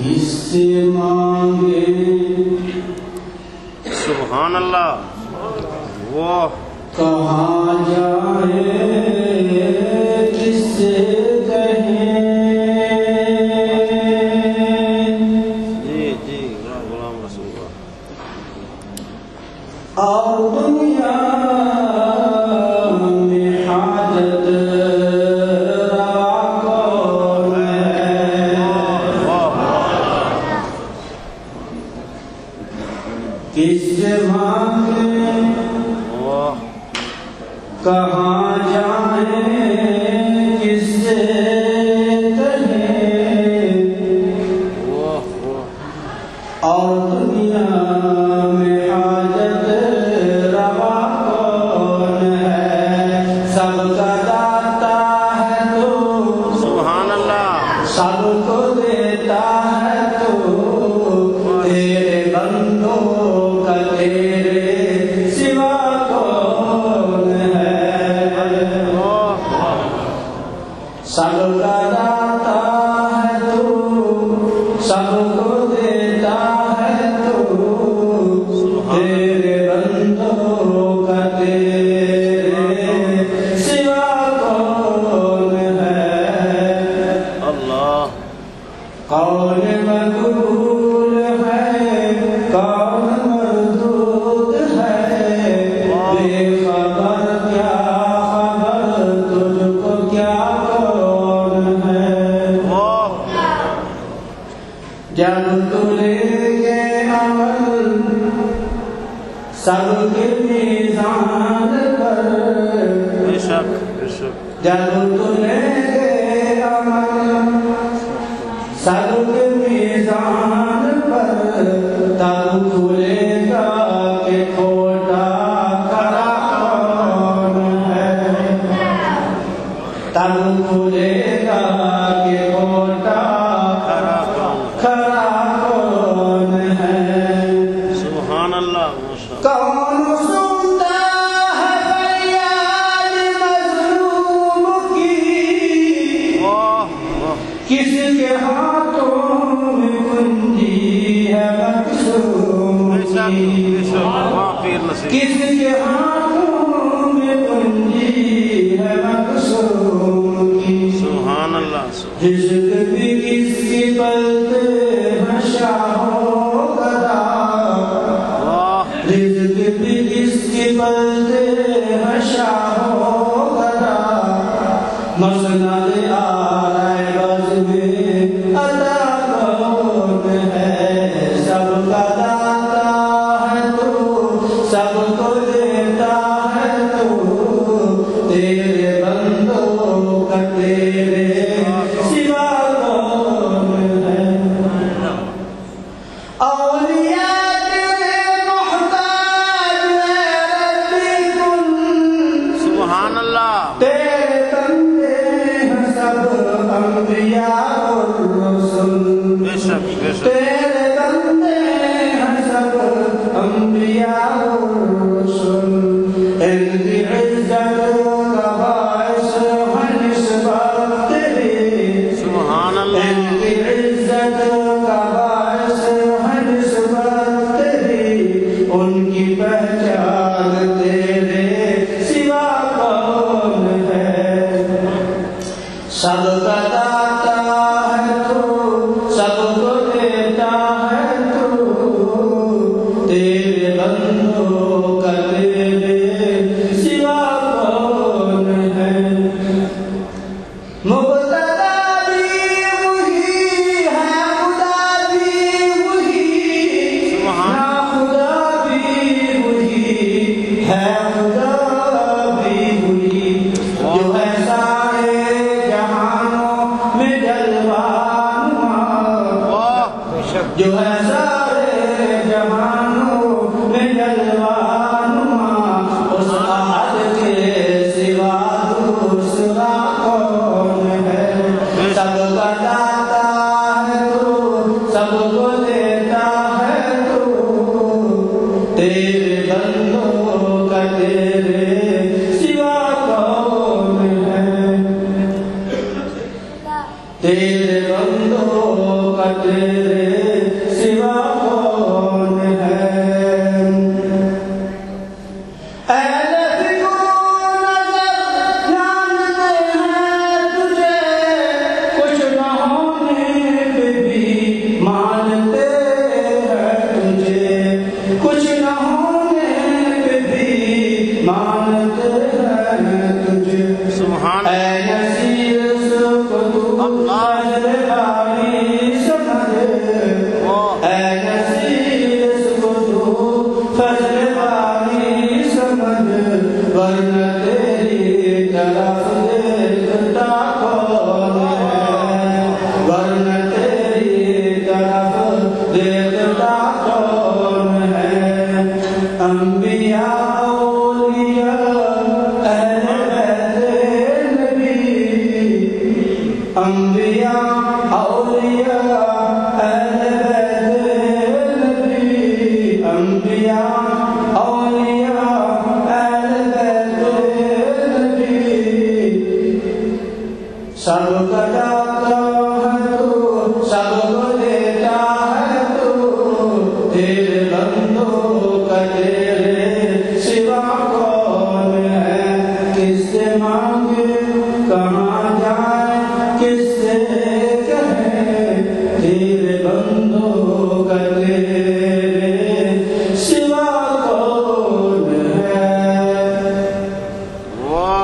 کس سے مانگے سبحان اللہ وہ کہاں جائے کس سے کہیں جی غلام رسول اللہ اور دنیا میں حاجت روا کون ہے کس سے مانگے کہاں جائیں کس سے کہیں اور دنیا میں حاجت روا کون ہے سب کا داتا ہے تو سبحان اللہ سب کو دیتا ہے تو تیرے بندوں کا تیرے سوا کون ہے سب کا داتا ہے تو سب کو دیتا ہے تو تیرے بندوں کا تیرے سوا کون ہے اللہ کون مقبول ہے کون مردود ہے بے خبر کیا خبر تجھ کو کیا کون ہے جب تلے گے عمل سب کے میزان پر بے شک جب تلے گے عمل سب کے میزان پر تب کھلے گا کہ کھوٹا کھرا کون ہے تب کھلے گا کہ کھوٹا کھرا کون ہے سبحان اللہ کون سنتا ہے فریاد مظلوم کی کس کے ہاتھوں میں کنجی ہے مقصوم کی کس کے ہاتھوں میں کنجی ہے مقصوم کی سبحان اللہ رزق بھی کس کی بلتے ہیں شاہوں گدا رزق بھی کس کی بلتے ہیں شاہوں گدا مسند آرائے بز میں عطا کون ہے سب کا داتا ہے تو سب کو دیتا ہے تو تیرے بندوں کا تیرے سوا کون ہے اولیاء تیرے محتاج ہے ربی کن سبحان اللہ تیرے بندے ہیں سب انبیاء والرسل بے شک تیرے بندے ہیں سب انبیاء والرسل ان کی عزت کا باعث ہے نسبت تیری سبحان اللہ ان کی عزت کا باعث ہے نسبت تیری ان کی پہچان تیرے سوا کون ہے سب کا داتا ہے تو سب کو دیتا ہے تو تیرے بندوں کا تیرے سوا کون ہے مبتدا بھی وہی ہے خدا بھی وہی ناخدا بھی وہی ہے خدا بھی وہی جو ہے سارے جہانوں میں جلوہ نما جو ہے سارے جہانوں میں جلوہ نما اس احد کے سوا دوسرا کون ہے سب کا داتا ہے تو سب کو دیتا ہے تو تیرے بندوں کا تیرے سوا کون ہے تیرے بندوں کا تیرے بناتا ہے تو سب